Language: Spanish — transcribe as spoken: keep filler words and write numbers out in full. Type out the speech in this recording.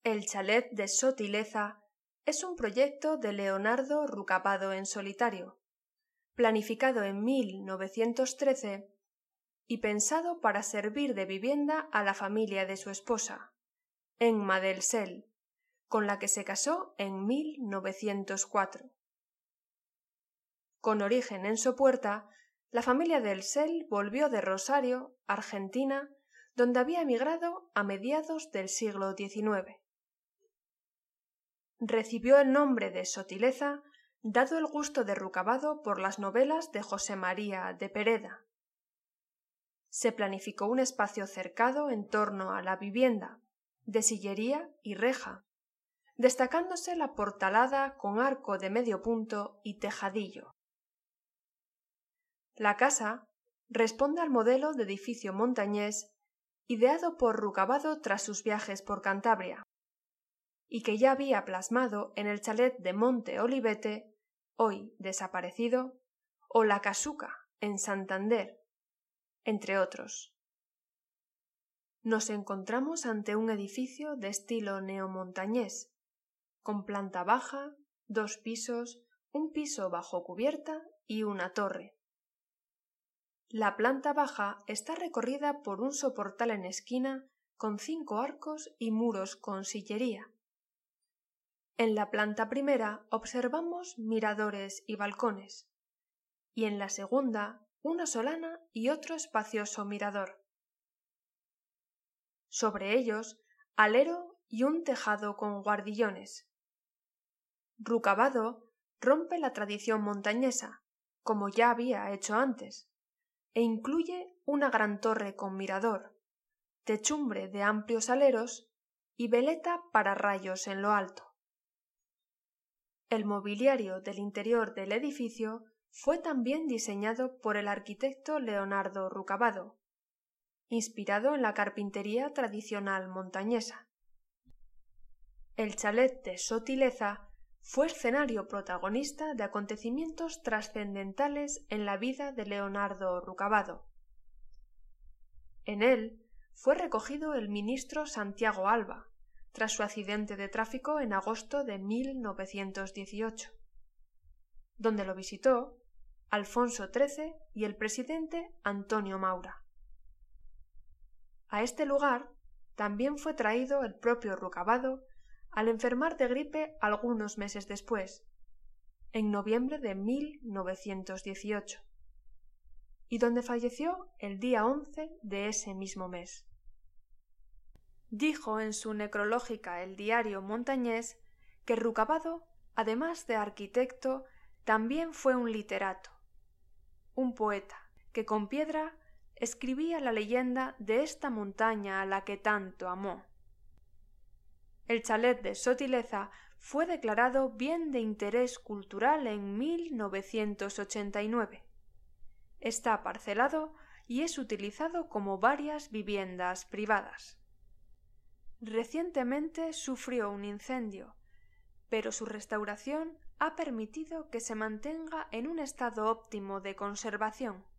El chalet de Sotileza es un proyecto de Leonardo Rucabado en solitario, planificado en mil novecientos trece y pensado para servir de vivienda a la familia de su esposa, Emma del Sel, con la que se casó en mil novecientos cuatro. Con origen en Sopuerta, la familia del Sel volvió de Rosario, Argentina, donde había emigrado a mediados del siglo diecinueve. Recibió el nombre de Sotileza dado el gusto de Rucabado por las novelas de José María de Pereda. Se planificó un espacio cercado en torno a la vivienda, de sillería y reja, destacándose la portalada con arco de medio punto y tejadillo. La casa responde al modelo de edificio montañés ideado por Rucabado tras sus viajes por Cantabria, y que ya había plasmado en el chalet de Monte Olivete, hoy desaparecido, o La Casuca, en Santander, entre otros. Nos encontramos ante un edificio de estilo neomontañés, con planta baja, dos pisos, un piso bajo cubierta y una torre. La planta baja está recorrida por un soportal en esquina con cinco arcos y muros con sillería. En la planta primera observamos miradores y balcones, y en la segunda una solana y otro espacioso mirador. Sobre ellos, alero y un tejado con guardillones. Rucabado rompe la tradición montañesa, como ya había hecho antes, e incluye una gran torre con mirador, techumbre de amplios aleros y veleta para rayos en lo alto. El mobiliario del interior del edificio fue también diseñado por el arquitecto Leonardo Rucabado, inspirado en la carpintería tradicional montañesa. El chalet de Sotileza fue escenario protagonista de acontecimientos trascendentales en la vida de Leonardo Rucabado. En él fue recogido el ministro Santiago Alba, tras su accidente de tráfico en agosto de mil novecientos dieciocho, donde lo visitó Alfonso trece y el presidente Antonio Maura. A este lugar también fue traído el propio Rucabado al enfermar de gripe algunos meses después, en noviembre de mil novecientos dieciocho, y donde falleció el día once de ese mismo mes. Dijo en su necrológica El Diario Montañés que Rucabado, además de arquitecto, también fue un literato, un poeta que con piedra escribía la leyenda de esta montaña a la que tanto amó. El chalet de Sotileza fue declarado Bien de Interés Cultural en mil novecientos ochenta y nueve. Está parcelado y es utilizado como varias viviendas privadas. Recientemente sufrió un incendio, pero su restauración ha permitido que se mantenga en un estado óptimo de conservación.